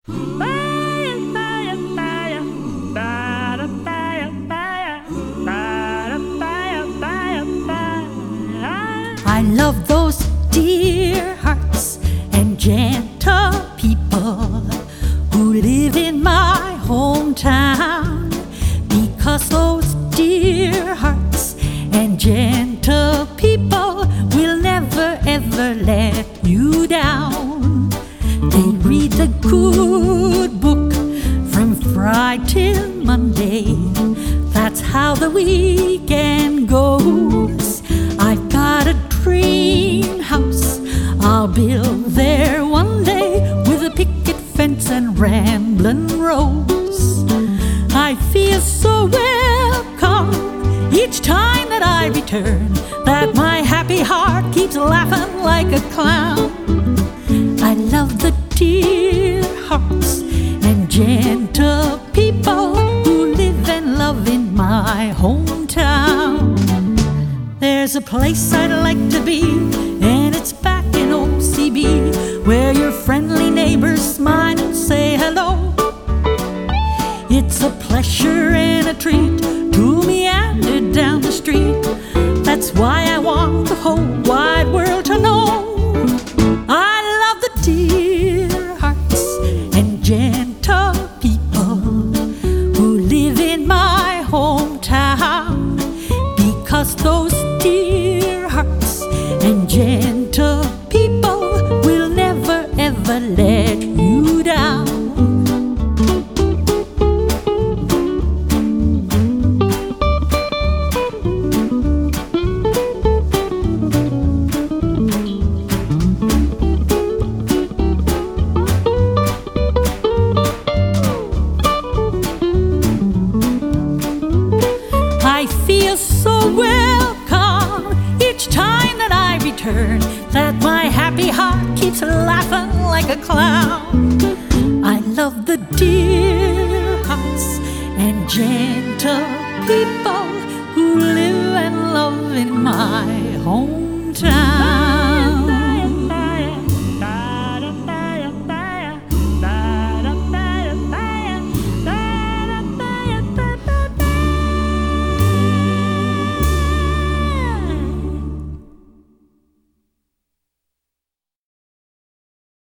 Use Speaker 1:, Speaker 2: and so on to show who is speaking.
Speaker 1: I love those dear hearts and gentle people who live in my hometown, because those dear hearts and gentle people will never ever let you down. They read the good book from Friday till Monday. That's how the weekend goes. I've got a dream house I'll build there one day, with a picket fence and rambling rose. I feel so welcome each time that I return, that my happy heart keeps laughing like a clown. I love the dear hearts and gentle people who live and love in my hometown. There's a place I'd like to be, and it's back in OCB, where your friendly neighbors smile and say hello. It's a pleasure and a treat to meander down the street. That's why I want the whole wide world to know I love the dear hearts and gentle people who live in my hometown, because those dear hearts and gentle people will never ever let you down. I feel so welcome each time that I return, that my happy heart keeps laughing like a clown. I love the dear hearts and gentle